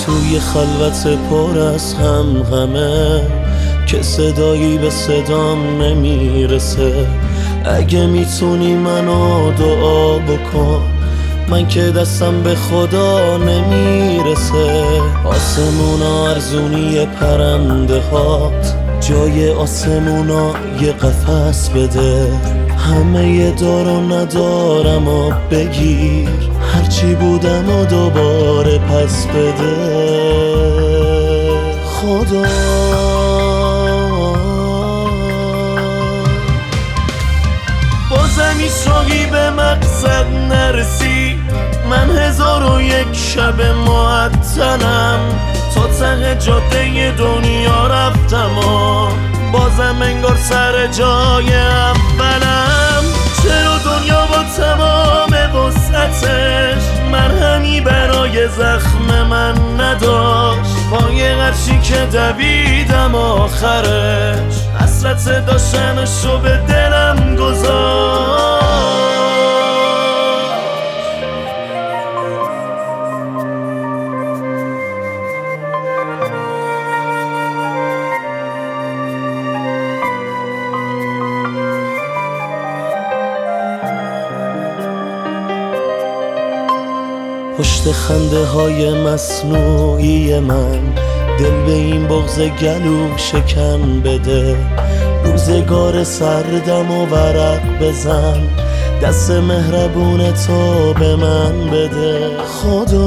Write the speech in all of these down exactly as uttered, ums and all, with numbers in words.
توی خلوت پر از هم غمه که صدایی به صدام نمیرسه. اگه میتونی منو دعا بکن، من که دستم به خدا نمیرسه. آسمونا ارزونی پرنده هات، جای آسمونا یه قفس بده. همه یه دار و ندارم و بگیر، هرچی بودم و دوباره پس بده. خدا بازم ایشاقی به مقصد نرسی، من هزار و یک شب معطلم، تا ته جاده دنیا رفتم و بازم انگار سر جای اولم. چرا دنیا با تمام وسعتش مرهمی برای زخم من نداشت؟ با یه قرشی که دویدم آخرش حسرت داشتنشو به دلم گذاشت. پشت خنده های مصنوعی من دل به این بغض گلو شکن بده. روزگار سردم و ورق بزن، دست مهربون تو به من بده. خدا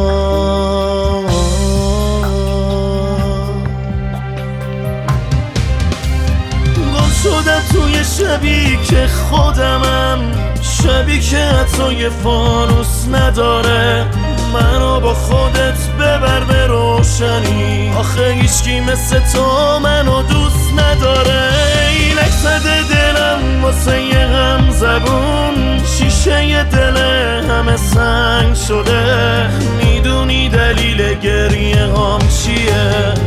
گم شدم توی شبی که خودمم، شبی که حتی یه فانوس نداره. منو با خودت ببر به روشنی، آخه هیچکی مثل تو منو دوست نداره. اینک زده دلم واسه یه غم زبون، شیشه ی دل همه سنگ شده. میدونی دلیل گریه هام چیه؟